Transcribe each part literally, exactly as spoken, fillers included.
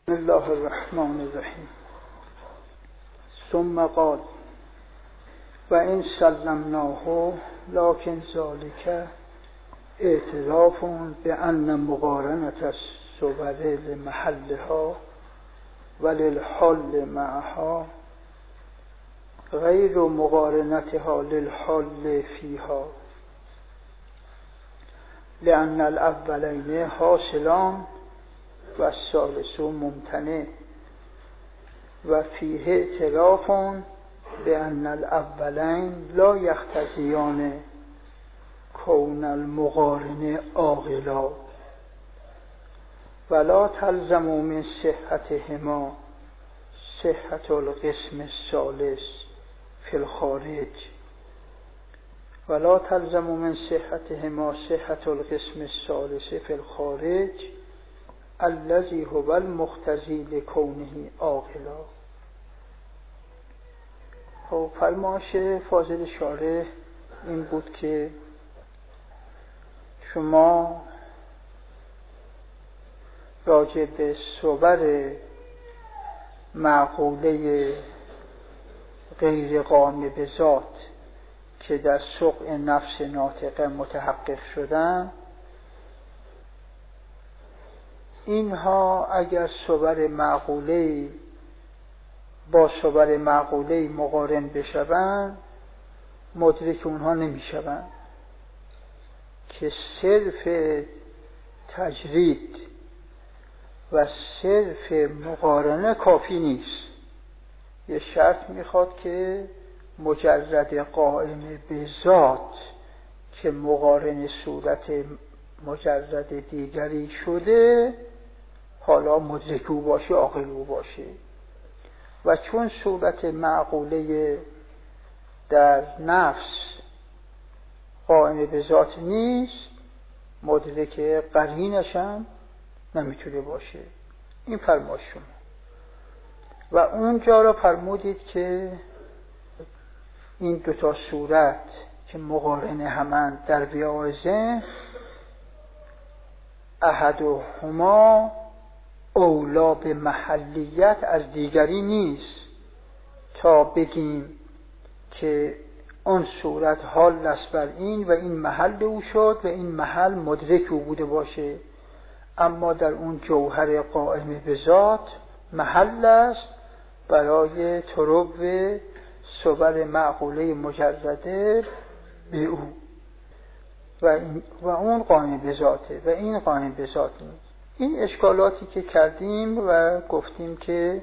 بسم الله الرحمن الرحیم. ثم قال و این سلمناه لکن ذالک اعتراف بأن مقارنة الصور لمحلها وللحال معها غیر مقارنتها للحال فيها لأن الأولين حاصلان و الثالث ممتنع و فیه اعتراف بأن الأولين لا يقتضيان كون المقارن عاقلا ولا تلزم من صحتهما صحة القسم الثالث في الخارج ولا تلزم من صحتهما صحة القسم الثالث في الخارج الذي هو المقتضی لکونه عاقلا. خب فرمایش فاضل شارح این بود که شما راجع به صور معقوله غیر قائم به ذات که در سقع نفس ناطقه متحقق شدن، اینها اگر صور معقوله با صور معقوله مقارن بشوند مدرک اونها نمیشوند که صرف تجرید و صرف مقارنه کافی نیست. یه شرط میخواد که مجرد قائم به ذات که مقارن صورت مجرد دیگری شده حالا مدرک او باشه، عاقل او باشه. و چون صورت معقوله در نفس قائم به ذات نیست مدرک قرینش هم نمیتونه باشه. این فرمایش شما. و اونجا را فرمودید که این دوتا صورت که مقارن همند در ویای ذهن احدهما اولا به محلیت از دیگری نیست تا بگیم که اون صورت حال است بر این و این محل او شد و این محل مدرک او بوده باشه. اما در اون جوهر قائم به ذات محل است برای تروب صور معقوله مجرده به او و, این و اون قائم به ذاته و این قائم به ذات نیست. این اشکالاتی که کردیم و گفتیم که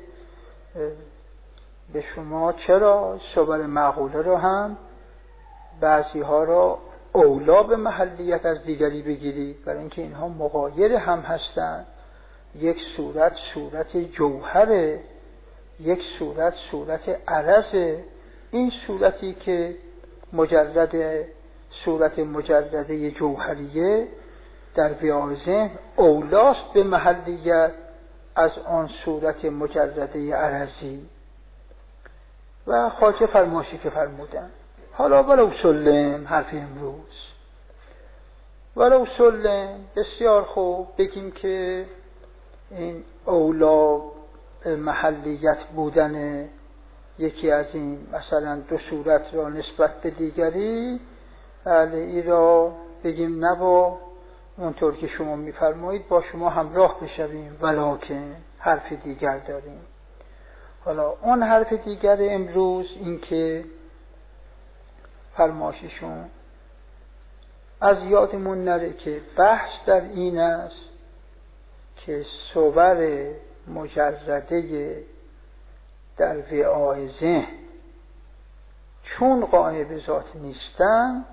به شما چرا صور معقوله رو هم بعضی ها را اولا به محلیت از دیگری بگیرید، برای اینکه اینها مغایر هم هستند. یک صورت صورت جوهره، یک صورت صورت عرضه. این صورتی که مجرد صورت مجرده جوهریه در ویای ذهن اولاست به محلیت از آن صورت مجرده عرضی. و خواجه فرمایشی که فرمودن حالا ولو سلم، حرف امروز ولو سلم بسیار خوب بگیم که این اولا محلیت بودن یکی از این مثلا دو صورت را نسبت به دیگری ای را بگیم نبا اونطور که شما میفرمایید با شما همراه بشویم، ولکن حرف دیگر داریم. حالا اون حرف دیگر امروز این که فرمایششون از یادمون نره که بحث در این است که صور مجرده در وعای ذهن چون قائم به ذات نیستن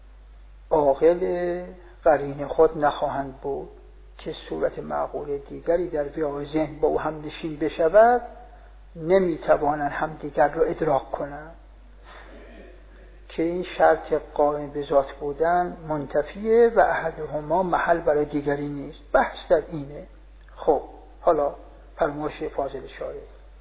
عاقل قرین خود نخواهند بود که صورت معقول دیگری در وعای ذهن با او هم نشین بشود نمیتوانند هم دیگر را ادراک کنند که این شرط قائم به ذات بودن منتفیه و احدهما محل برای دیگری نیست. بحث در اینه. خب حالا فرمایش فاضل شارح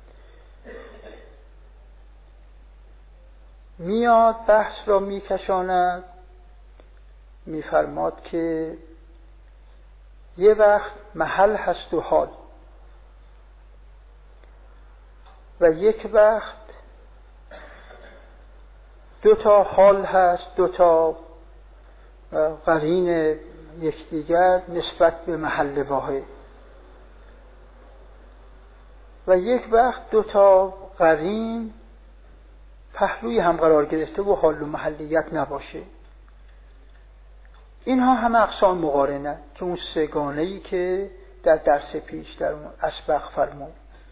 میاد بحث را میکشاند، میفرماد که یه وقت محل هست و حال. و یک وقت دو تا حال هست، دو تا قرین یکدیگر نسبت به محل واحد، و یک وقت دو تا قرین پهلوی هم قرار گرفته و حال و محلیت نباشه. اینها همه اقسام مقارنه که اون سگانه‌ای که در درس پیش در اون اسبق فرمود.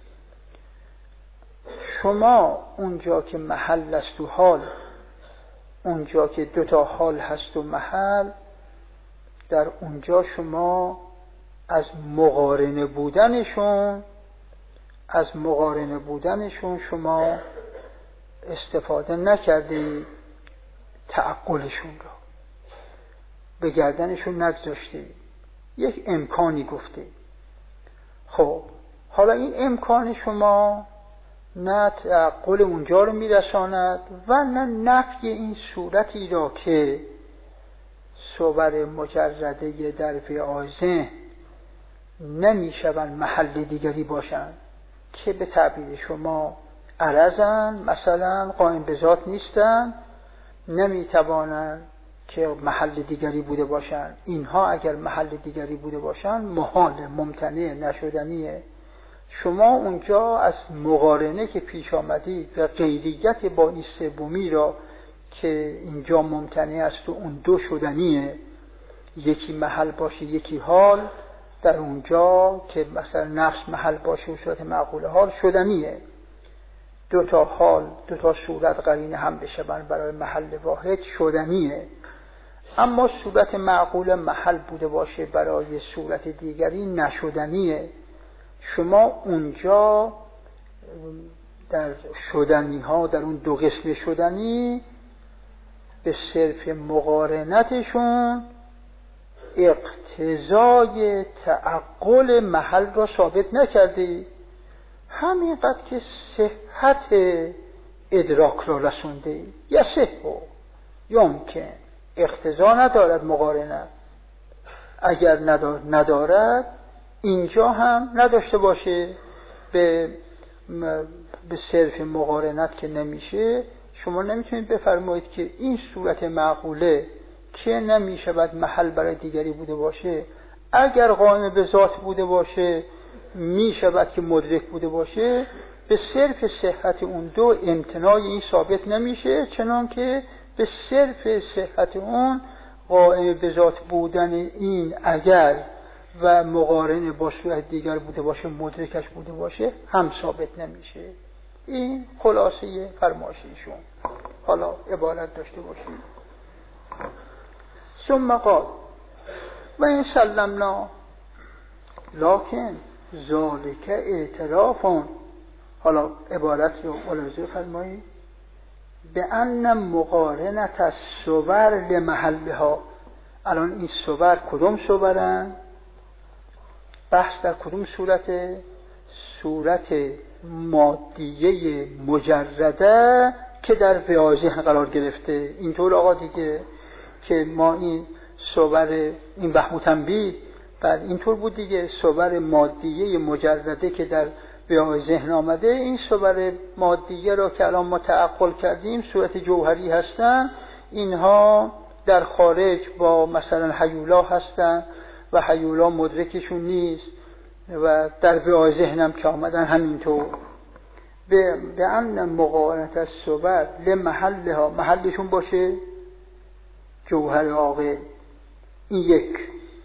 شما اونجا که محل است و حال، اونجا که دو تا حال هست و محل، در اونجا شما از مقارنه بودنشون از مقارنه بودنشون شما استفاده نکردی، تعقلشون را به گردنشون نگذاشتی، یک امکانی گفتی. خب حالا این امکان شما نه تعقل اونجا رو میرساند و نه نفی این صورتی را که صور مجرده در وعازه نمیشوند محل دیگری باشند که به تعبیر شما عرضن، مثلا قائم به ذات نیستن، نمیتوانند که محل دیگری بوده باشند. اینها اگر محل دیگری بوده باشند محال، ممتنع، نشدنیه. شما اونجا از مقارنه که پیش آمدی و غیریت با این سومی را که اینجا ممتنع است و اون دو شدنیه، یکی محل باشه یکی حال، در اونجا که مثلا نفس محل باشه و صورت معقول حال شدنیه. دو تا حال، دو تا صورت قرینه هم بشوند برای محل واحد شدنیه. اما صورت معقول محل بوده باشه برای صورت دیگری نشدنیه. شما اونجا در شدنی ها، در اون دو قسم شدنی، به صرف مقارنتشون اقتضای تعقل محل را ثابت نکردی، همینقدر که صحت ادراک را رسونده. یا صحو یمکن، اقتضا ندارد مقارنت، اگر ندارد اینجا هم نداشته باشه، به به صرف مقارنت که نمیشه. شما نمیتونید بفرمایید که این صورت معقوله که نمیشود محل برای دیگری بوده باشه، اگر قائم به ذات بوده باشه میشود که مدرک بوده باشه. به صرف صحت اون دو امتناع این ثابت نمیشه، چنان که به صرف صحت اون قائم به ذات بودن این اگر و مقارنه با صورت دیگر بوده باشه، مدرکش بوده باشه، هم ثابت نمیشه. این خلاصه فرمایششون. حالا عبارت داشته باشیم. ثم قال و این سلمنا لکن ذالک اعترافون. حالا عبارت رو ملاحظه فرمایید. به ان مقارنت الصور لمحلها. الان این صور کدوم صورن؟ بحث در کدوم صورته؟ صورت مادیه مجرده که در وعازه قرار گرفته. اینطور آقا دیگه که ما این صور، این وهم و تنبیه بعد اینطور بود دیگه، صور مادیه مجرده که در به ذهن آمده، این صور مادیه را که الان ما تعقل کردیم صورت جوهری هستن، اینها در خارج با مثلا هیولا هستن و هیولا مدرکشون نیست، و در به ذهن هم که آمدن همینطور. به به ان مقارنت الصور لمحلها، محلشون باشه جوهر عاقل. این یک.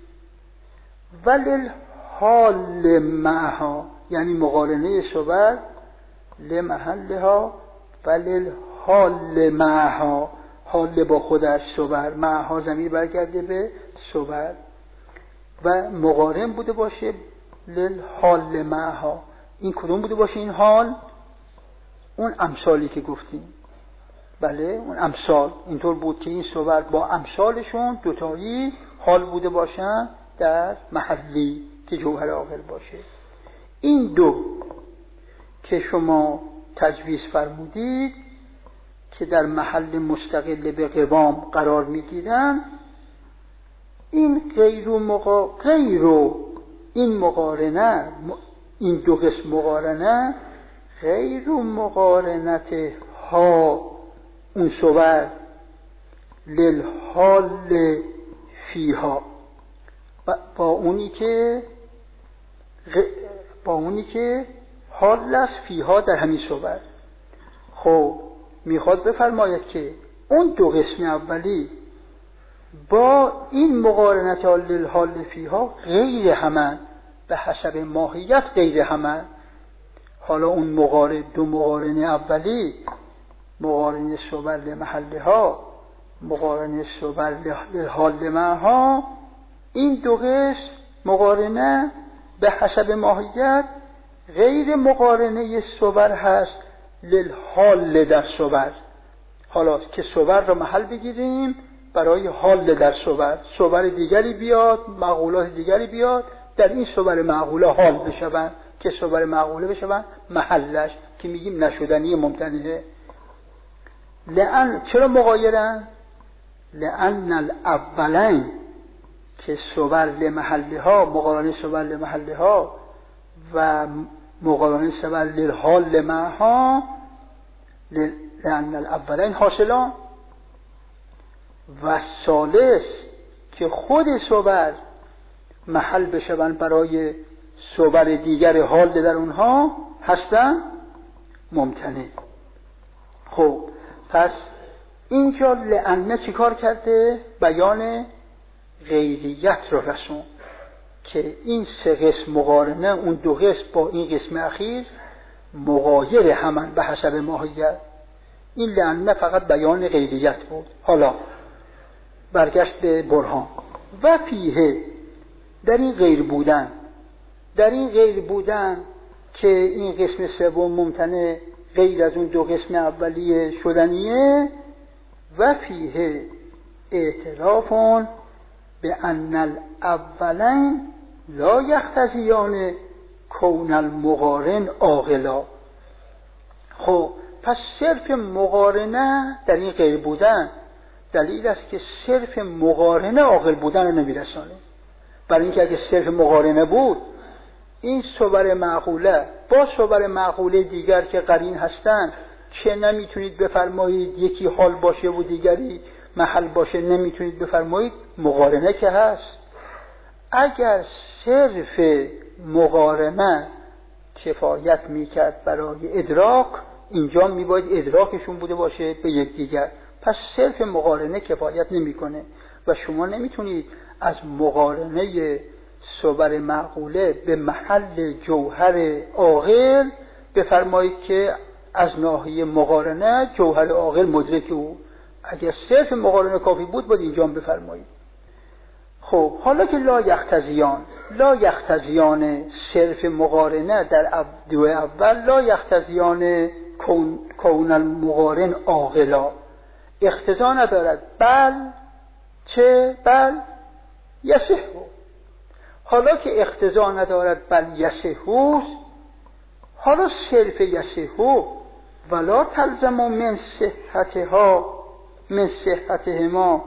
ولل حال معها، یعنی مقارنه صور لمحلها ولل حال معها، حال با خودش صور، معها ضمیر برگرده به صور و مقارن بوده باشه لل حال معها. این کدوم بوده باشه این حال؟ اون امثالی که گفتیم. بله اون امثال اینطور بود که این صور با امثالشون دوتایی حال بوده باشن در محلی که جوهر عاقل باشه. این دو که شما تجویز فرمودید که در محل مستقل به قوام قرار میگیرن، این غیر و مقا... غیر و این مقارنه، این دو قسم مقارنه غیر مقارنت ها اون صور للحال فیها، با اونی که با اونی که حال است فیها در همین صور. خب میخواد بفرماید که اون دو قسم اولی با این مقارنت للحال فیها غیر همان، به حسب ماهیت غیر همان. حالا اون مقارن دو مقارنه اولی، مقارنه صور لمحلها، مقارنه صور للحال معها، این دو قسم مقارنه به حسب ماهیت غیر مقارنه صور هست للحال در صور. حالا که صور رو محل بگیریم برای حال در صور، صور دیگری بیاد، معقولات دیگری بیاد، در این صور معقوله حال بشوند که صور معقوله بشوند محلش، که میگیم نشدنی ممتنعه. لأن چرا مغایرن؟ لأن الاولین که صور لمحلها، مقارنه صور لمحلها و مقارنه صور للحال معها، لأن الاولین حاصلان و ثالث که خود صور محل بشوند برای صور دیگر حال در اونها هستن ممتنع. خب پس اینجا لعنه چی کار کرده؟ بیان غیریت رو رسون که این سه قسم مقارنه، اون دو قسم با این قسم اخیر مغایر همان به حسب ماهیت. این لعنه فقط بیان غیریت بود. حالا برگشت به برهان. و فیه، در این غیر بودن، در این غیر بودن که این قسم سوم ممتنع غیر از اون دو قسم اولیه شدنیه، و فیه اعترافون به ان الاولین لا یقتضیان کون المقارن عاقلا. خب پس صرف مقارنه در این غیر بودن دلیل است که صرف مقارنه عاقل بودن رو نمیرسانه. برای اینکه اگه صرف مقارنه بود، این صور معقوله با صور معقوله دیگر که قرین هستن که نمیتونید بفرمایید یکی حال باشه و دیگری محل باشه، نمیتونید بفرمایید، مقارنه که هست. اگر صرف مقارنه کفایت میکرد برای ادراک، اینجا میباید ادراکشون بوده باشه به یک دیگر. پس صرف مقارنه کفایت نمیکنه و شما نمیتونید از مقارنه صور معقوله به محل جوهر عاقل بفرمایید که از ناحیه مقارنه جوهر عاقل مدرک او. اگر صرف مقارنه کافی بود باید اینجا هم بفرمایید. خب حالا که لا یقتضیان، لا یقتضیان صرف مقارنه در دو اول، لا یقتضیان کون, کون المقارن عاقلا، اقتضا ندارد، بل چه بل یصحو. حالا که اقتضا ندارد بل یصحو، حالا صرف یصحو ولا تلزم من صحتها من صحتهما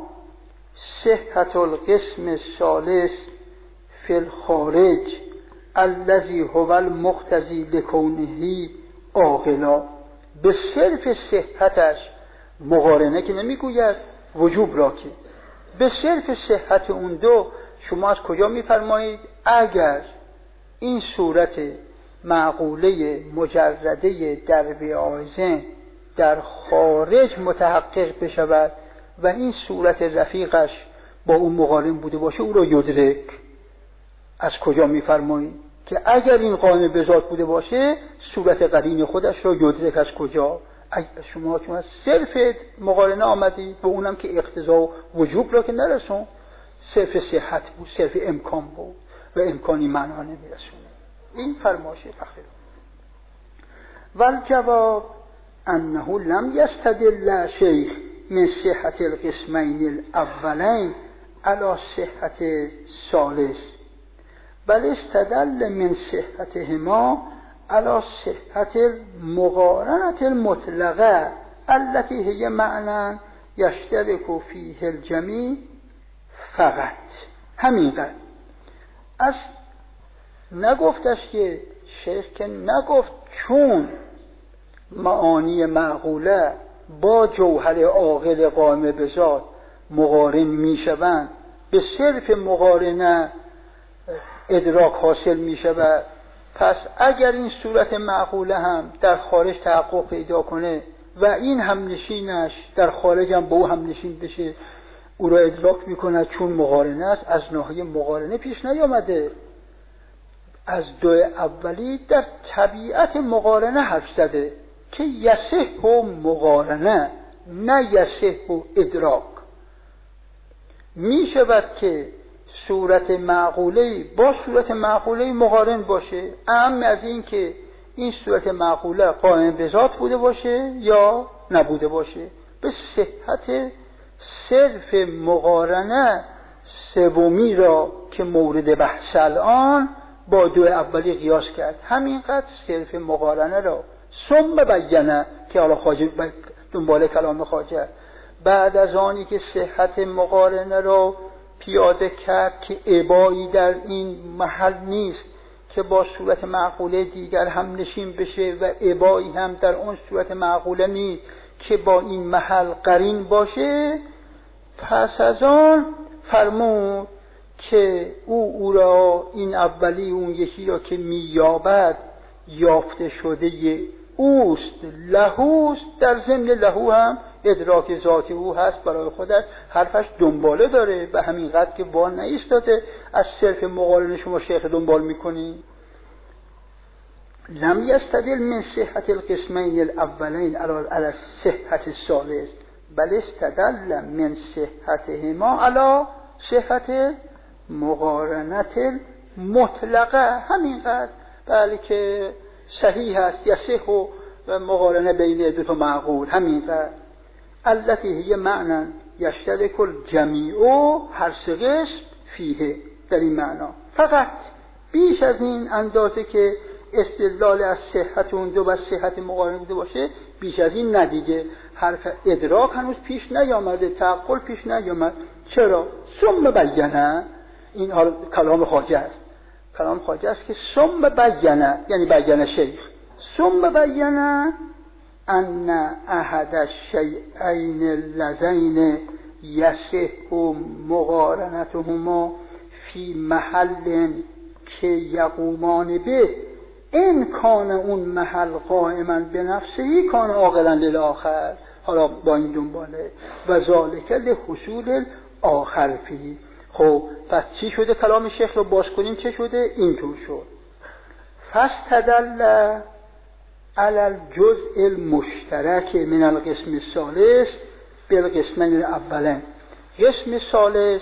صحت القسم الثالث فی الخارج الذي هو المقتضی لکونه عاقلا. به صرف صحتش مقارنه که نمیگوید وجوب را، که به صرف صحت اون دو شما از کجا میفرمایید اگر این صورت معقوله مجرده در عایزن در خارج متحقق بشود و این صورت رفیقش با اون مقارن بوده باشه او را یدرک. از کجا میفرمایید که اگر این قائم به ذات بوده باشه صورت قرین خودش را یدرک؟ از کجا؟ شما چون از صرف مقارنه آمدید به اونم که اقتضا و وجوب را که نرسون، صرف صحت بود، صرف امکان بود و امکانی معنا نمیرسونه. این فرماشه فخر. والجواب انه لم یستدل شیخ من صحت القسمین الاولین علی صحت ثالث، بل استدل من صحتهما علی صحت المقارنة المطلقه التي هي معنى یشترک فیه الجمیع فقط. همینقدر. از نگفتش که شیخ که نگفت چون معانی معقوله با جوهر عاقل قائم به ذات مقارن میشوند، به صرف مقارنه ادراک حاصل میشود. پس اگر این صورت معقوله هم در خارج تحقق پیدا کنه و این همنشینش در خارج هم به او همنشین بشه، او را ادراک میکنه چون مقارنه است. از ناحیه مقارنه پیش نیامده، از دو اولی در طبیعت مقارنه حرف زده که یصح و مقارنه، نه یصح و ادراک. می شود که صورت معقوله با صورت معقوله مقارن باشه، اهم از این که این صورت معقوله قائم به ذات بوده باشه یا نبوده باشه. به صحت صرف مقارنه سومی را که مورد بحث الان با دو اولی قیاس کرد. همینقدر صرف مقارنه را ثم بینه که حالا خواجه دنبال کلام خواجه بعد از آنی که صحت مقارنه را پیاده کرد که ابایی در این محل نیست که با صورت معقوله دیگر هم نشین بشه و ابایی هم در اون صورت معقوله نیست که با این محل قرین باشه، پس از آن فرمود که او او را این اولی اون یکی را که میابد یافته شده اوست، لهوست، در ضمن لهو هم ادراک ذات او هست برای خودش. حرفش دنباله داره، به همین قدر که با نایستاده از صرف مقارنه شما شیخ دنبال میکنی. لم یستدل من صحت القسمین الاولین علی صحت الثالث بل استدل من صحتهما علی صحت مقارنت مطلقه. همینقدر بله که صحیح است یصح و مقارنه بین دو تا معقول، همینقدر. التي هی معنی یشترک الجمیع هر سه قسم فیه، در این معنا. فقط بیش از این اندازه که استدلال از صحت اون دو و صحت مقارنه بوده باشه، بیش از این ندیگه. حرف ادراک هنوز پیش نیامده، تعقل پیش نیامد. چرا؟ ثم بینه، این حال کلام خواجه است. کلام خواجه است که ثم بینه یعنی بینه شیخ، ثم بینه ان احد الشیئین اللذین یصح مقارنتهما فی محل که یقومان به این کان اون محل قائما به نفسهی کان عاقلا للآخر. حالا با این دنباله و ذالک لحصول آخر فی. خب پس چی شده؟ کلام شیخ رو باز کنیم چه شده؟ اینطور شد. فاستدل علی الجزء المشترک من القسم الثالث بالقسمین الاولین. قسم ثالث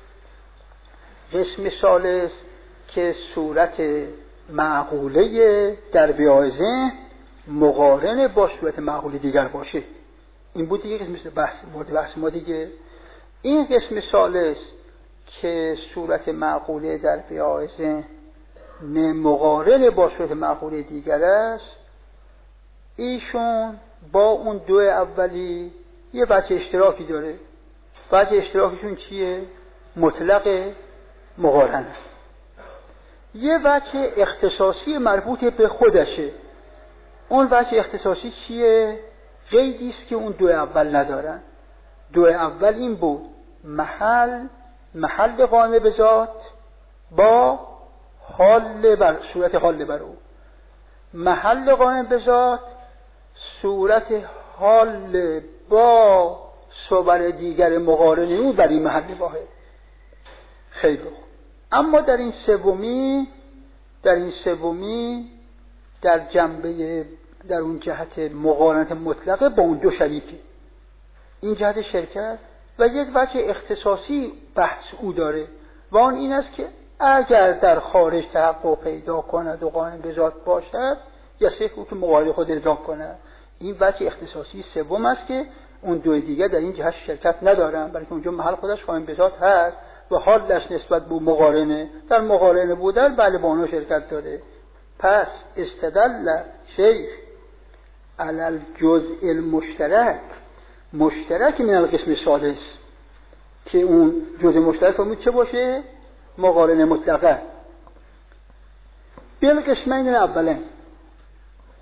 قسم ثالث که صورت معقوله در بیای ذهن مقارن با صورت معقوله دیگر باشه. این بود دیگه قسم بحث مورد بحث ما دیگه. این قسم ثالث که صورت معقوله در بیای ذهن مقارن با صورت معقوله دیگر است، ایشون با اون دو اولی یه وجه اشتراکی داره. وجه اشتراکشون چیه؟ مطلق مقارنه. یه وجه اختصاصی مربوط به خودشه. اون وجه اختصاصی چیه؟ قیدی است که اون دو اول ندارن. دو اول این بود محل محل قائم به ذات با حال بر صورت حال بر او، محل قائم به ذات صورت حال با صور دیگر مقارن او بر این محل واحد. خیلی خوب. اما در این سومی در این سومی در جنبه در اون جهت مقارنت مطلقه با اون دو شریکه، این جهت شرکت و یک وجه اختصاصی بحث او داره و آن این است که اگر در خارج تحقق پیدا کند و قائم به ذات باشد یصح او که مقابل خود ادراک کند. این وجه اختصاصی سوم است که اون دو دیگه در این جهت شرکت ندارن، بلکه اونجا محل خودش قائم به ذات هست و حالش نسبت به مقارنه در مقارنه بودن بله با اونها شرکت داره. پس استدل شیخ علی الجزء المشترک، مشترک من القسم الثالث، که اون جزء مشترک فرمود چه باشه؟ مقارنه مطلقه. بالقسمین الاولین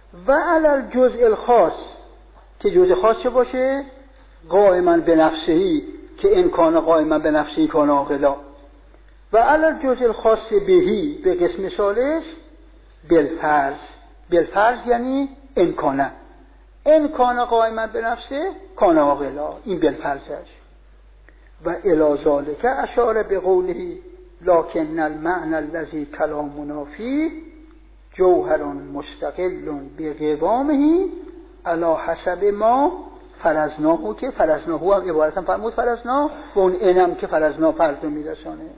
و علی الجزء الخاص، که جزء خاص چه باشه؟ قائما به نفسهی، که ان کان قائما به نفسهی کان عاقلا. و علی الجزء الخاص بهی، به قسم ثالث بالفرض. بالفرض یعنی ان کان ان کان قائما به نفسه کان عاقلا، این بالفرضش. و الی ذلک اشار به قوله لکن المعنى الذي کلامنا فیه جوهر مستقل بقوامه علی حسب ما فرضناه، که فرضناه هم عبارتا فرمود فرضناه و اون اینم که فرضناه فرض میرسانه.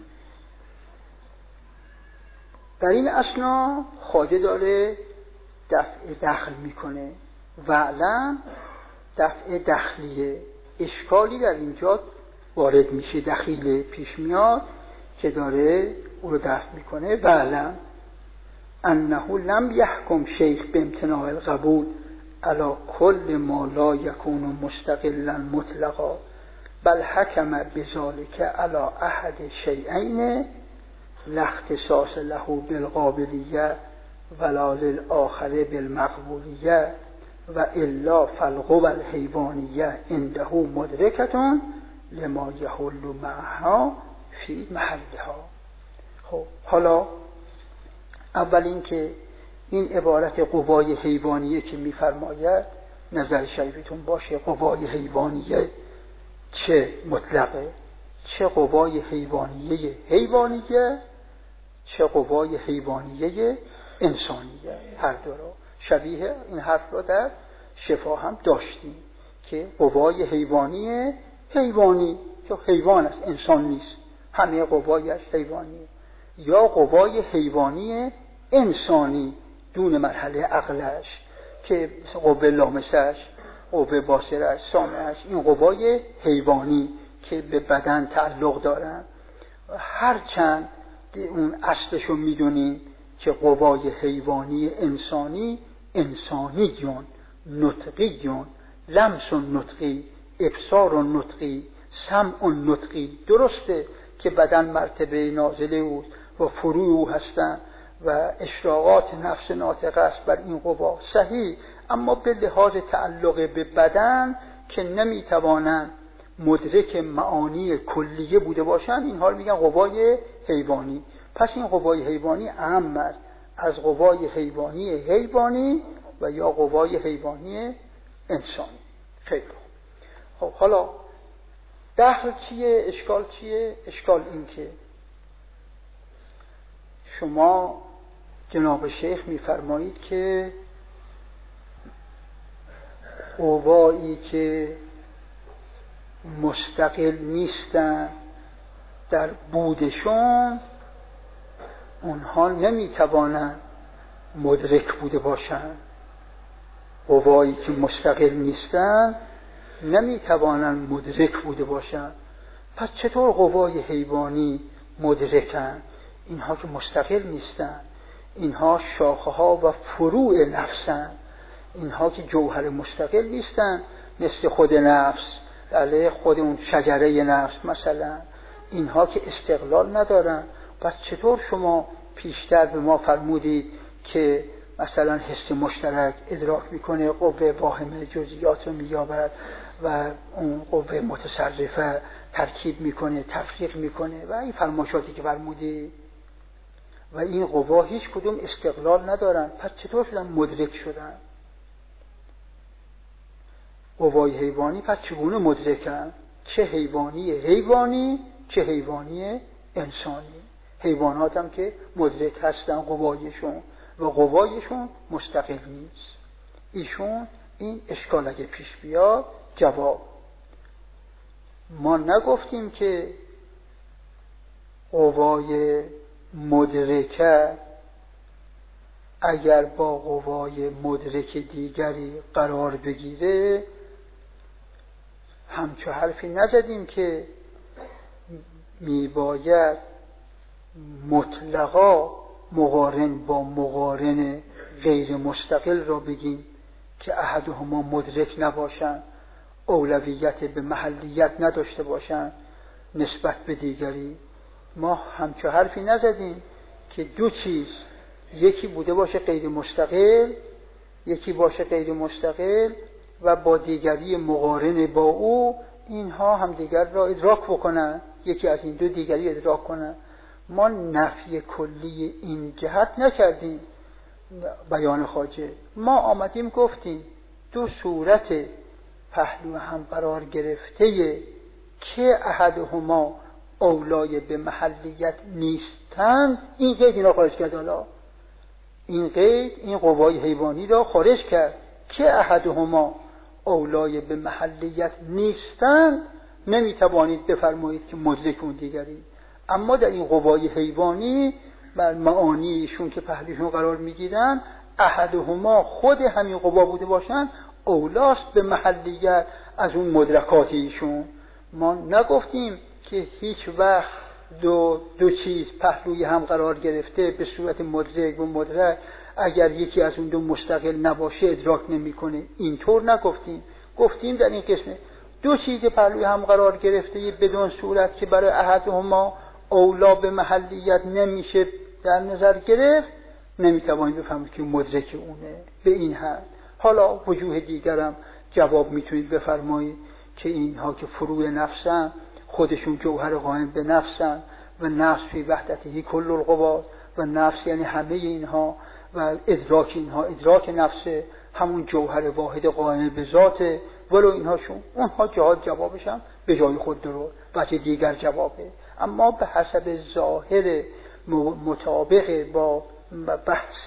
در این اثنا خواجه داره دفع دخل میکنه و علم دفع دخلیه. اشکالی در اینجا وارد میشه، دخیل پیش میاد که داره او رو دفع میکنه. و علم انه لم یحکم شیخ به امتناع القبول علی کل ما لا یکون مستقلا مطلقا، بل حکم بذلک علی احد شیئین لا اختصاص له بالقابلیه ولا للآخر بالمقبولیه و الا فالقوى الحیوانیه عنده مدرکة لما یحل معها فی محلها. خب حالا اول این که این عبارت قوای حیوانیه که میفرماید نظر شریفتون باشه، قوای حیوانیه چه مطلقه، چه قوای حیوانیه حیوانیه، چه قوای حیوانیه انسانیه. هر دو رو شبیه این حرف رو در شفا هم داشتیم که قوای حیوانی حیوانی که حیوان است، انسان نیست، همه قوایش حیوانیه، یا قوای حیوانی انسانی دون مرحله عقلش که قوه لامسش، قوه باصرش، سامعش، این قوای حیوانی که به بدن تعلق دارن. هرچند اون اصلشو میدونیم که قوای حیوانی انسانی انسانیون، نطقیون، لمس نطقی، ابصار نطقی، سمع نطقی. درسته که بدن مرتبه نازله او و فروع او هستن و اشراقات نفس ناطقه است بر این قوا، صحیح، اما به لحاظ تعلق به بدن که نمیتوانند مدرک معانی کلیه بوده باشند، اینها رو میگن قوای حیوانی. پس این قوای حیوانی اهم است از قوای حیوانی حیوانی و یا قوای حیوانی انسانی. خیلی خوب. خب حالا دخل چیه؟ اشکال چیه؟ اشکال این که شما جناب شیخ میفرمایید که قوایی که مستقل نیستن در بودشون اونها نمیتوانند مدرک بوده باشند. قوایی که مستقل نیستن نمیتوانند مدرک بوده باشند. پس چطور قوای حیوانی مدرکن؟ اینها که مستقل نیستن، اینها شاخه ها و فروع نفسن، اینها که جوهر مستقل نیستن مثل خود نفس، بله خود اون شجره نفس مثلا، اینها که استقلال ندارن. پس چطور شما پیشتر به ما فرمودید که مثلا حس مشترک ادراک میکنه، قوه واهمه جزئیات رو مییابد و اون قوه متصرفه ترکیب میکنه، تفریق میکنه و این فرمایشاتی که فرمودید، و این قوا هیچ کدوم استقلال ندارن. پس چطور شدن مدرک شدن؟ قوای حیوانی پس چگونه مدرکن؟ چه حیوانی حیوانی، چه حیوانی انسانی. حیوانات هم که مدرک هستن قوایشون و قوایشون مستقل نیست. ایشون این اشکال اگه پیش بیاد جواب، ما نگفتیم که قوای مدرکه اگر با قوای مدرک دیگری قرار بگیره، همچو حرفی نزدیم که میباید مطلقا مقارن با مقارن غیر مستقل را بگیم که احدهما مدرک نباشن، اولویت به محلیت نداشته باشن نسبت به دیگری. ما همچو حرفی نزدیم که دو چیز، یکی بوده باشه غیر مستقل، یکی باشه غیر مستقل و با دیگری مقارن با او، اینها هم دیگر را ادراک بکنن، یکی از این دو دیگری ادراک کنن. ما نفی کلی این جهت نکردیم بیان خواجه، ما آمدیم گفتیم دو صورت پهلو هم قرار گرفته که احدهما اولای به محلیت نیستند، این قید اینا خارج کرد. حالا این قید این قوای حیوانی را خارج کرد که احدهما اولای به محلیت نیستند، نمیتوانید بفرمایید که مدرک اون دیگری. اما در این قوای حیوانی بر معانیشون که پهلوشون قرار میگیرن، احدهما خود همین قوا بوده باشن اولاست به محلیت از اون مدرکاتیشون. ما نگفتیم که هیچ وقت دو, دو چیز پهلوی هم قرار گرفته به صورت مدرک و مدرک اگر یکی از اون دو مستقل نباشه ادراک نمیکنه، اینطور نگفتیم. گفتیم در این قسمه دو چیز پهلوی هم قرار گرفته بدون صورت که برای احدهما اولا به محلیت نمیشه در نظر گرفت، نمیتوانید بفهمید که مدرک اونه به این حد. حالا وجوه دیگرم جواب میتونید بفرمایید که اینها که فروع نفسن، خودشون جوهر قائم به نفسن و نفس فی وحدته کل القوا، و نفس یعنی همه اینها و ادراک اینها ادراک نفسه، همون جوهر واحد قائم به ذاته. ولو اینهاشون اونها جهات جوابشم به جای خود درست بچه دیگر جوابه، اما به حسب ظاهر مطابق با بحث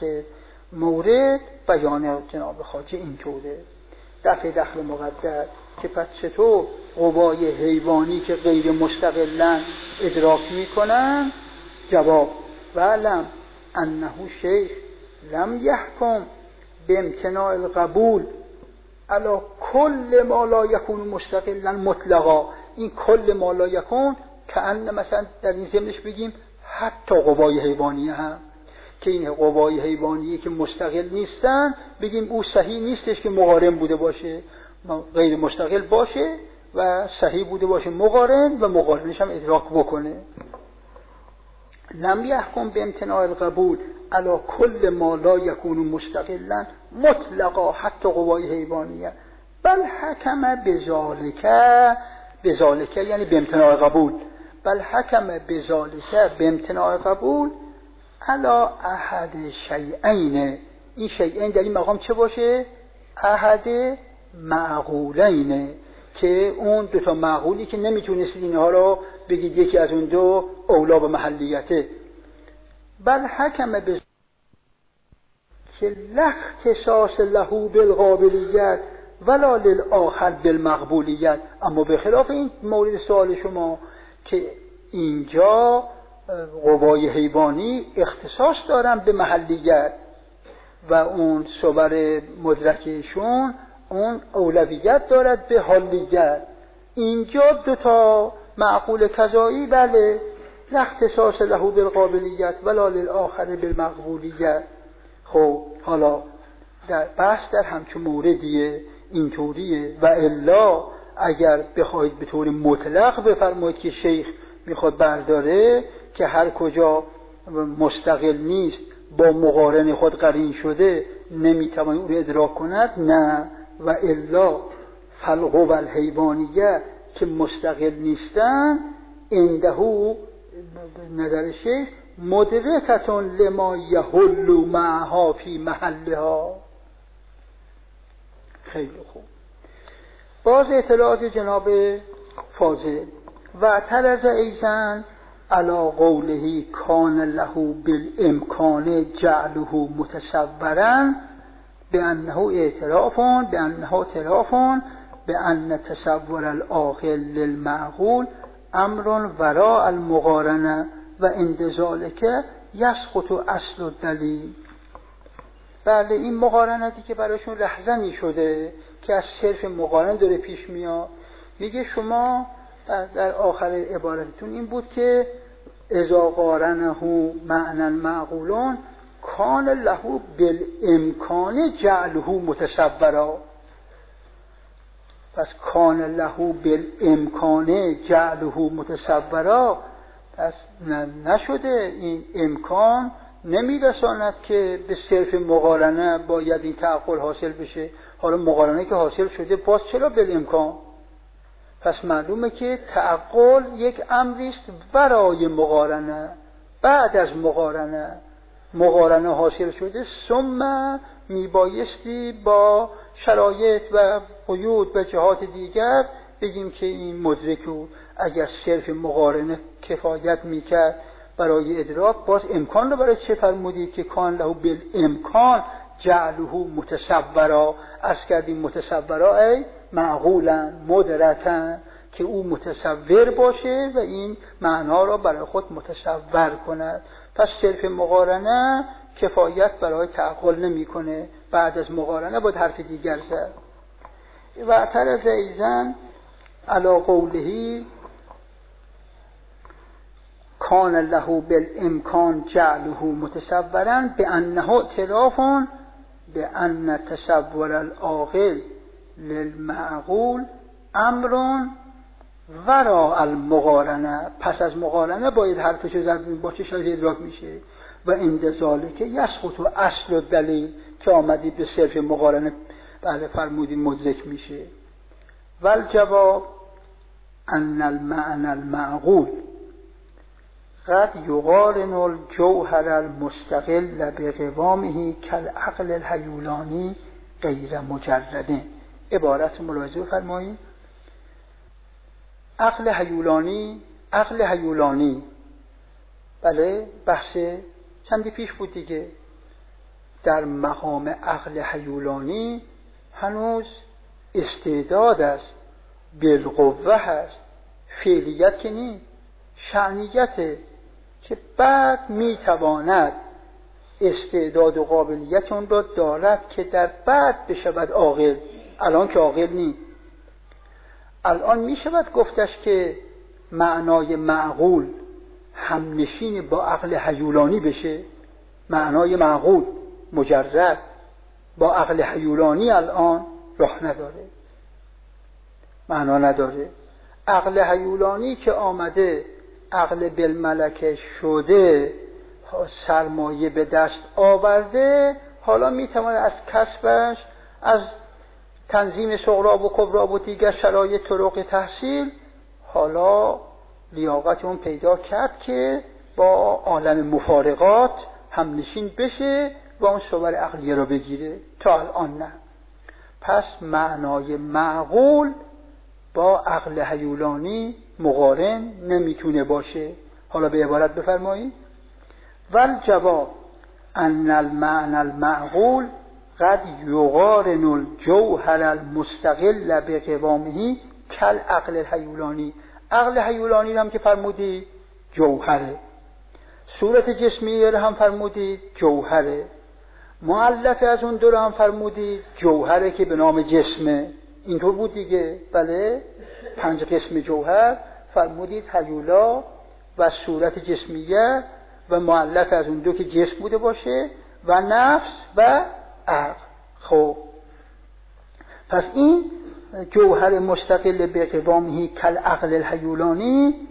مورد بیان جناب خواجه اینطوره. دفع دخل مقدر که پس چطور قوای حیوانی که غیر مستقلن ادراک میکنن؟ جواب وعلم انه شیخ لم یحکم به امتناع القبول علی کل ما لا یکون مستقلا مطلقا. این کل ما لا یکون که ان مثلا در این ضمنش بگیم حتی قوای حیوانی هم که این قوای حیوانی که مستقل نیستن بگیم او صحیح نیستش که مقارن بوده باشه، غیر مستقل باشه و صحیح بوده باشه مقارن و مقارنش هم ادراک بکنه. لم یحکم به امتناع القبول علی کل ما لا یکون مستقلا مطلقا حتی قوای حیوانیه، بل حکم بذالک بذالک یعنی به امتناع قبول، بل حکم بذالک به امتناع قبول علی احد شیئین. این شیئین در این مقام چه باشه؟ احد معقولین، که اون دوتا معقولی که نمیتونستید اینها رو بگید یکی از اون دو اولا به محلیته. بل حکم به که لاختصاص له بالقابلیت ولا للآخر بالمقبولیت. اما به خلاف این مورد سوال شما که اینجا قوای حیوانی اختصاص دارن به محلیت و اون صور مدرکشون اون اولویت دارد به حالیت، اینجا دوتا معقول کذایی بله لا اختصاص له بالقابلیت ولا للآخر بالمقبولیت. خب حالا در بحث در همچون موردیه اینطوریه، و الا اگر بخواید به طور مطلق بفرمایید که شیخ میخواد برداره که هر کجا مستقل نیست با مقارن خود قرین شده نمیتوانید اون رو ادراک کند، نه. و الا فالقوا الحیوانیه که مستقل نیستن اندهو نظر شیخ مدرکتون لما یحل معها فی محلها. خیلی خوب. باز اطلاعات جناب فاضل و اعترض ایضا علی قوله کان له بالامکان جعله متصورا بانه اعتراف بانه اعتراف بان تصور العاقل للمعقول امر وراء المقارنه و عند ذلك یسقط اصل الدلیل. بله این مقارناتی که براشون رهزنی شده که از صرف مقارن داره پیش میاد، میگه شما در آخر عبارتتون این بود که اذا قارنه معنی معقولون کان له بالامکان جعله متصورا. پس کان له بالامکان جعله متصورا، پس نشده این امکان نمیرساند که به صرف مقارنه باید این تعقل حاصل بشه. حالا مقارنه که حاصل شده باز چرا بالامکان؟ پس معلومه که تعقل یک امری است ورای مقارنه. بعد از مقارنه مقارنه حاصل شده، ثم میبایستی با شرایط و قیود و جهات دیگر بگیم که این مدرک رو اگر صرف مقارنه کفایت میکرد برای ادراک، باز امکان رو برای چه فرمودید که کان له بالامکان جعله متصورا. عرض کردیم متصورا ای معقولا مدرکا، که او متصور باشه و این معنا را برای خود متصور کند. پس صرف مقارنه کفایت برای تعقل نمیکنه، بعد از مقارنه باید حرف دیگر زد. و اعترض ایزن علی قوله کان له بالامکان جعله متصورا بانه اعتراف بان تصور العاقل للمعقول امر ورا المقارنه. پس از مقارنه باید حرفشو زد، با چه شرایطی ادراک میشه. و عند ذالک یسقط اصل الدلیل، که آمدی به صرف مقارنه بله فرمودین مدرک میشه. والجواب ان المعنى المعقول قد یقارن الجوهر المستقل بقوامه كالعقل الهیولانی غیر مجرد. عبارت ملاحظه فرمایید. عقل هیولانی، عقل هیولانی بله بحث چندی پیش بود دیگه. در مقام عقل هیولانی هنوز استعداد است، بالقوه هست، فعلیت که نیست، شأنیته که بعد میتواند استعداد و قابلیت اون را دارد که در بعد بشود عاقل. الان که عاقل نیست. الان میشود گفتش که معنای معقول همنشین با عقل هیولانی بشه. معنای معقول مجرد با عقل هیولانی الان راه نداره، معنا نداره. عقل هیولانی که آمده عقل بالملکه شده، سرمایه به دست آورده، حالا میتواند از کسبش، از تنظیم صغرا و کبرا و دیگر شرایط طرق تحصیل، حالا لیاقت اون پیدا کرد که با عالم مفارقات همنشین بشه و اون صور عقلیه را بگیره. تا الان نه. پس معنای معقول با عقل هیولانی مقارن نمیتونه باشه. حالا به عبارت بفرمایید. والجواب ان المعنى المعقول قد یقارن الجوهر المستقل بقوامه کالعقل الهیولانی. عقل هیولانی هم که فرمودی جوهره، صورت جسمیه رو هم فرمودی جوهره، مؤلف از اون دو رو هم فرمودی جوهره که به نام جسمه. اینطور بود دیگه. بله پنج قسم جوهر فرمودید، هیولا و صورت جسمیه و مؤلف از اون دو که جسم بوده باشه و نفس و عقل. خب پس این جوهر مستقل به قوامه کالعقل الهیولانی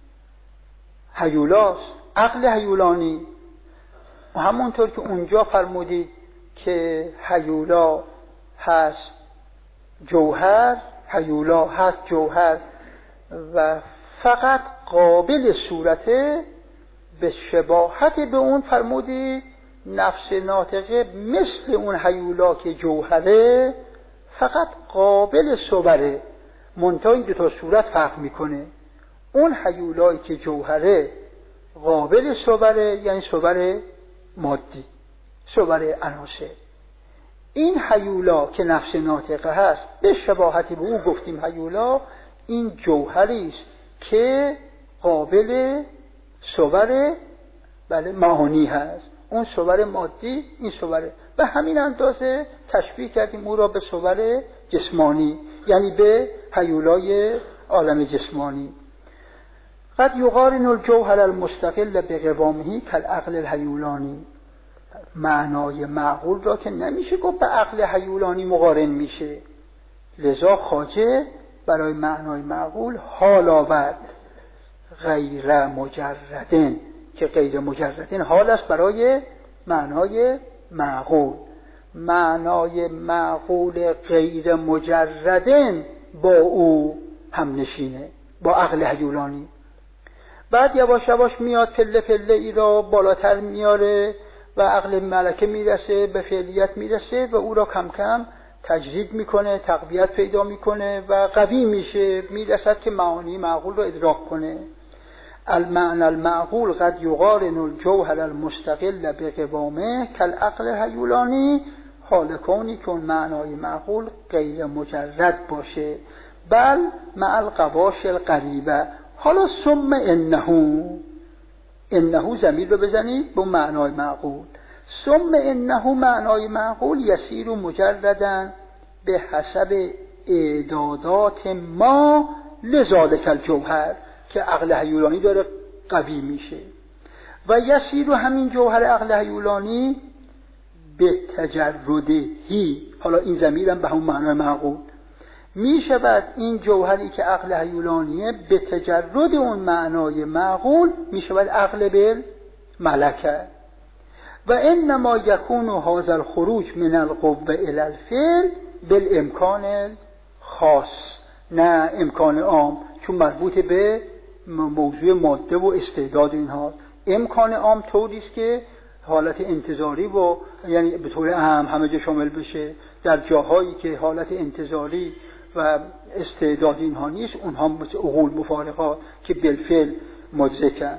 هیولاست، عقل هیولانی. و همونطور که اونجا فرمودید که هیولا هست جوهر، هیولا هست جوهر و فقط قابل صورته، به شباهت به اون فرمودید نفس ناطقه مثل اون هیولا که جوهره فقط قابل صوره، منتها این دو تا صورت فرق میکنه. اون هیولایی که جوهره قابل صوره یعنی صور مادی، صور عناصر. این هیولا که نفس ناطقه هست به شباهتی به او گفتیم هیولا، این جوهری است که قابل صور بله معانی هست. اون صور مادی این صور، به همین اندازه تشبیه کردیم او را به صور جسمانی، یعنی به هیولای عالم جسمانی. قد یقارن الجوهر المستقل بقوامه کالعقل الهیولانی. معنای معقول را که نمیشه گفت به عقل هیولانی مقارن میشه، لذا خواجه برای معنای معقول حال آورد غیر مجردن، که غیر مجرد. این حال است برای معنای معقول. معنای معقول غیر مجردن با او هم نشینه، با عقل هیولانی. بعد یواش یواش میاد پله پله ای را بالاتر میاره و عقل ملکه میرسه، به فعلیت میرسه و او را کم کم تجرید میکنه، تقویت پیدا میکنه و قوی میشه، میرسد که معانی معقول را ادراک کنه. المعنى المعقول قد یقارن الجوهر المستقل بقوامه کالعقل الهیولانی، حال کونی که اون معنای معقول غیر مجرد باشه، بل مع القواش القریبه. حالا ثم انه، انه ضمیر رو بزنید به معنای معقول. ثم انه معنای معقول یسیر مجردن به حسب اعدادات ما لذالک الجوهر، که عقل هیولانی داره قوی میشه. و یسیر همین جوهر عقل هیولانی به تجردهی، حالا این ضمیر هم به همون معنای معقول میشه. بعد این جوهری که عقل هیولانیه به تجرد اون معنای معقول میشه بعد عقل بل ملکه. و انما یکون هذا الخروج من القوه الى الفعل بالامکان خاص، نه امکان عام، چون مربوط به موضوع ماده و استعداد اینها. امکان عام طوری است که حالت انتظاری و یعنی به طور عام همه جا شامل بشه. در جاهایی که حالت انتظاری و استعداد اینها نیست، اونها مثل عقول مفارقات که بالفعل مدرکن.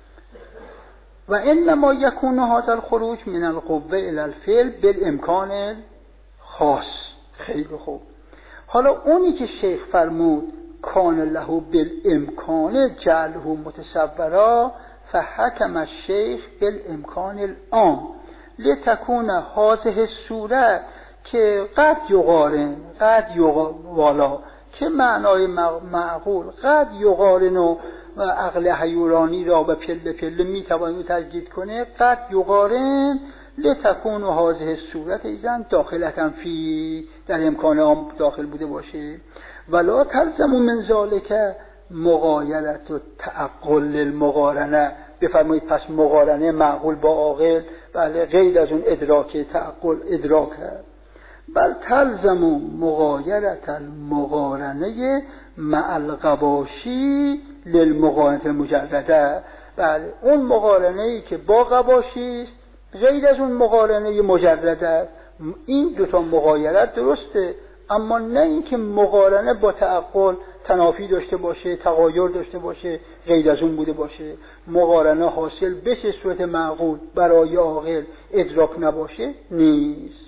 و انما یکون هذا الخروج من القوه الى الفعل بالامکان خاص. خیلی خوب. حالا اونی که شیخ فرمود کان له بالامکان جعله متصورا، فحکم الشیخ بالامکان العام لتكون هذه الصورت که قد یقارن قد یقوالا، که معنای معقول قد یقارن و عقل هیولانی را به پله پله میتواند تجدید کنه. قد یقارن لتكون هذه الصورت ایزن داخلتن فی، در امکان عام داخل بوده باشه. ولا تلزم من ذالک مغایرت و تعقل المقارنه. بفرمایید پس مقارنه معقول با عاقل بله غیر از اون ادراک تعقل ادراک هست. بل تلزم مغایرت المقارنه مع القواشی للمقارنه المجرده. بله اون مقارنه ای که با قواشی است غیر از اون مقارنه مجرده است. این دوتا مغایرت درسته، اما نه اینکه مقارنه با تعقل تنافی داشته باشه، تغایر داشته باشه، غیر از اون بوده باشه. مقارنه حاصل بشه صورت معقول برای عاقل ادراک نباشه نیست.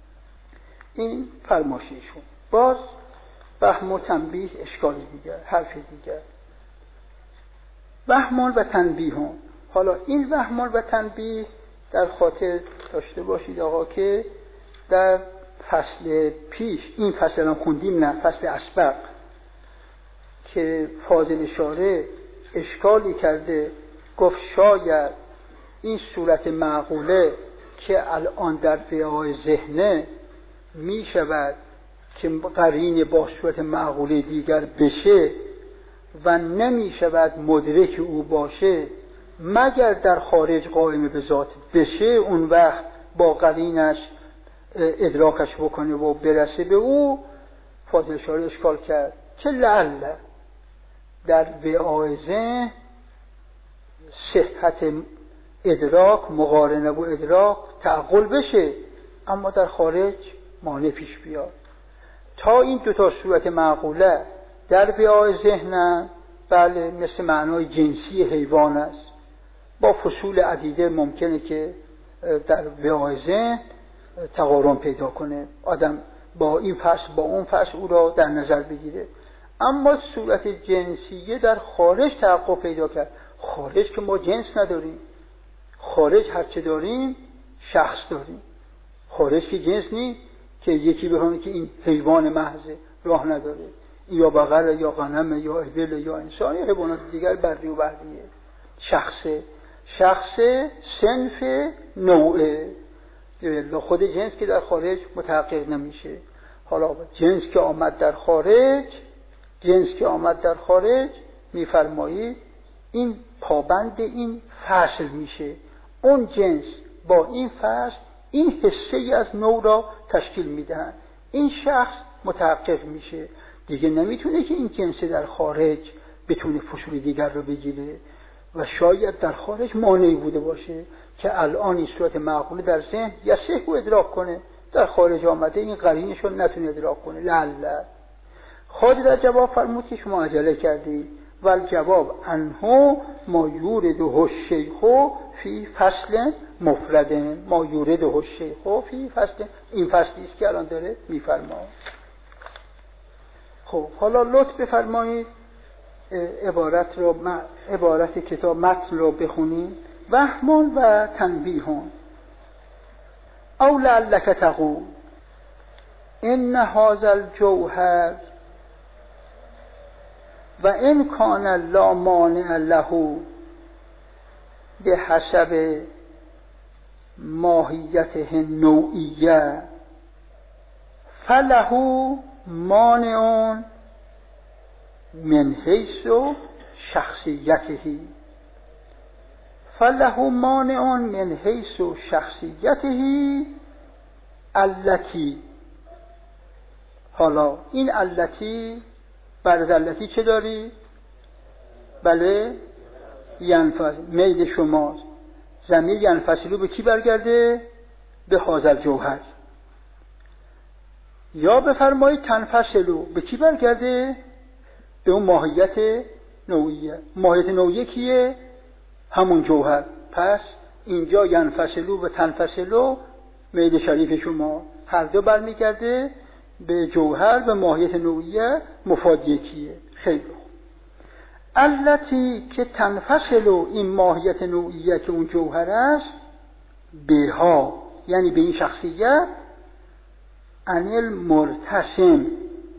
این فرمایششون. باز وهم و تنبیه اشکال دیگر، حرف دیگر. وهم و تنبیه. حالا این وهم و تنبیه در خاطر داشته باشید آقا که در فصل پیش، این فصل هم خوندیم نه، فصل اسبق، که فاضل شارع اشکالی کرده، گفت شاید این صورت معقوله که الان در وعای ذهنه می شود که قرین با صورت معقوله دیگر بشه و نمی شود مدرک او باشه مگر در خارج قائم به ذات بشه، اون وقت با قرینش ادراکش بکنه و برسه به او. فاضل شارع اشکال کرد که لعل در وعای ذهن صحت ادراک، مقارنه و ادراک تعقل بشه، اما در خارج مانع پیش بیاد. تا این دوتا صورت معقوله در وعای ذهن بله مثل معنای جنسی حیوان است، با فصول عدیده ممکنه که در وعای ذهن تقارن پیدا کنه، آدم با این فصل با اون فصل او را در نظر بگیره. اما صورت جنسیه در خارج تحقق پیدا کرد. خارج که ما جنس نداریم، خارج هرچه داریم شخص داریم. خارج که جنس نیست که یکی بخونه که این حیوان محضه، راه نداره، یا بقره یا غنمه یا ابل یا انسان یا حیوانات دیگر بری و بریه. شخصه شخص صنف نوعه، خود جنس که در خارج متحقق نمیشه. حالا جنس که آمد در خارج، جنس که آمد در خارج میفرمایید این پابند این فصل میشه. اون جنس با این فصل این حصه ای از نوع را تشکیل میدن. این شخص متحقق میشه، دیگه نمیتونه که این جنس در خارج بتونه فصول دیگر رو بگیره و شاید در خارج مانعی بوده باشه که الان این صورت معقوله در ذهن یصح و ادراک کنه، در خارج آمده این قرینش رو نتونه ادراک کنه. لعل خود در جواب فرمود که شما عجله کردی و الجواب انه ما یورده الشیخ فی فصل مفرد، ما یورده الشیخ فی فصل، این فصلی است که الان داره میفرماید. خب حالا لطف بفرمایید عبارت رو عبارت کتاب متن رو بخونیم. وهمون و تنبیهون. او لعلک تقول ان هذا الجوهر و ان کان لا مانع له بحسب ماهیته النوعیه فله مانع من حیث شخصیته فله مانع من حیث شخصیته التی. حالا این التی بعد از التی چه داری؟ بله ینفصل، میل شماست. ضمیر ینفصلو به کی برگرده؟ به هذا الجوهر. یا بفرمایید تنفصلو به کی برگرده؟ به اون ماهیت نوعیه. ماهیت نوعیه کیه؟ همون جوهر. پس اینجا ینفصلو و تنفصلو میل شریف شما هر دو برمیگرده به جوهر و ماهیت نوعیه، مفاد یکیه. خیلی خوب. التی که تنفصلو این ماهیت نوعیه که اون جوهر است، بها یعنی به این شخصیت، عن المرتسم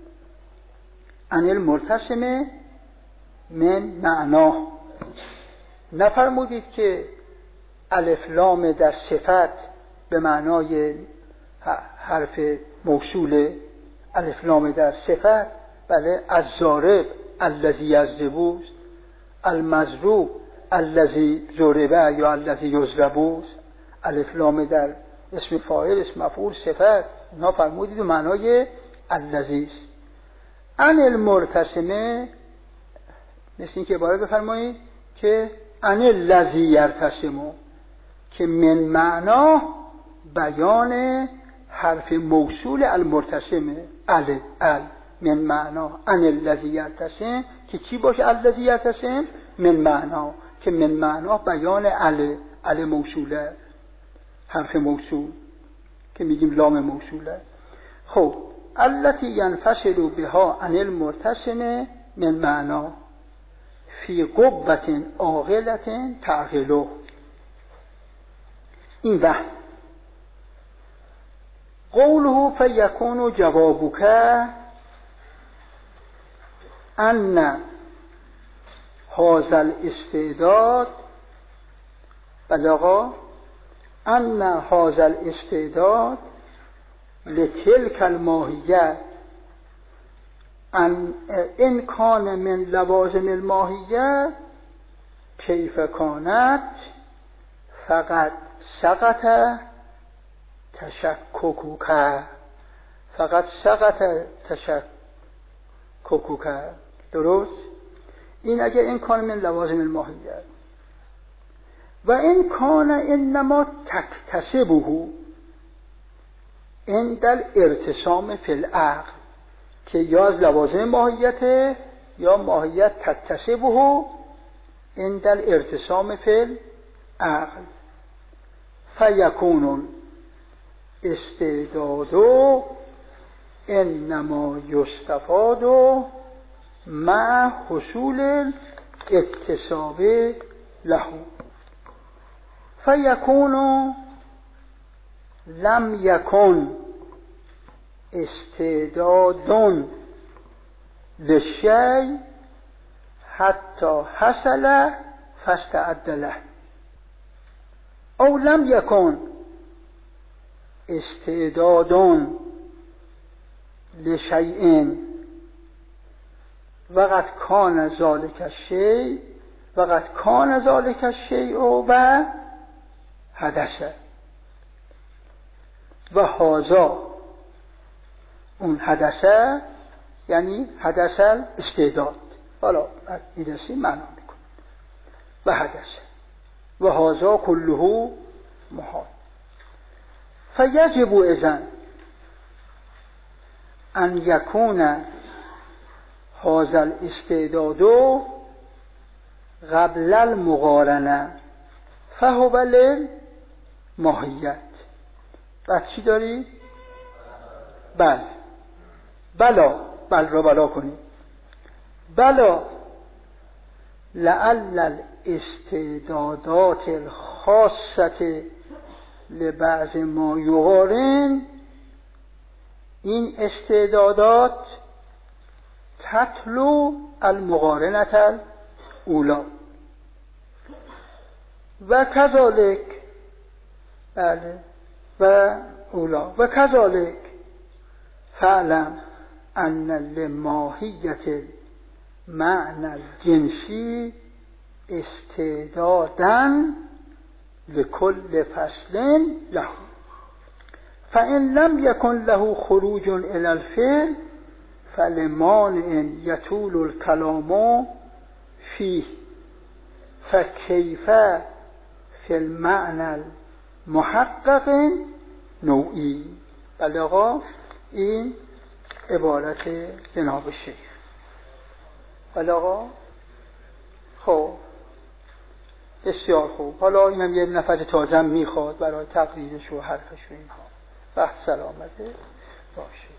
عن المرتسم من معناه. نفرمودید که الف لام در صفت به معنای حرف موصوله، الف لام در صفت، بله، الضارب الذی یضرب، المضروب الذی ضرب یا الذی یضرب، الف لام در اسم فاعل، اسم مفعول، صفت، اینا فرمودید به معنای الذی است. ان المرتسمه مثل این که عبارت بفرمایید که ان الذی یرتسمو، که من معنا بیان حرف موصول المرتسمه، ال ال من معنا ان الذی یرتسم، که چی باشه الذی یرتسم؟ من معنا، که من معنا بیان ال ال موصوله، حرف موصول که میگیم لام موصوله. خب التی ینفصل بها عن المرتسم من معنا فی قبة عاقلة تعقله. این وهم قوله فیکون جوابک ان هذا الاستعداد، بلغا ان هذا الاستعداد لتلك الماهیه ان ان کان من لوازم الماهیه کیف کانت فقط سقط تشککک، فقط سقط تشککک. درست؟ این اگه این کان من لوازم الماهیه و این کان انما تکتسبه عند الارتسام فی العقل، که یا از لوازم ماهیته یا ماهیت تکتسبه عند الارتسام فی العقل. فیکون استعداد انما یستفاد مع حصول اکتساب له. فیکون لم یکن استعداد للشیء حتی حصل فاستعد له، او لم یکن استعداد لشیء وقد کان ذلک الشیء وقت کان ذالک الشیء و حدث و هذا اون حدثه یعنی حدث استعداد. حالا میرسی معنا میکنه و حدثه و هذا كله محال. فیجب اذن ان یکون هذا الاستعداد قبل المقارنه فهو للماهیت. بعد چی داری؟ بل بلا بل را بلا کنی بلا لعل الاستعدادات الخاصة لبعض ما یقارن، این استعدادات تطلو المقارنة الاولا و کذالک بله و اولا و کذالک فعلم ان لماهیت معنی الجنسی استعدادا لكل فصل له فإن لم يكن له خروج إلى الفعل فلمانع يطول الكلام فيه فكيف في المعنى المحقق نوعی. بله آقا، این عبارت جناب شیخ. بله آقا، خب بسیار خوب. حالا اینم یه نفر تازه میخواد برای تقریرش و حرفش و اینها. وقت سلامته باشه.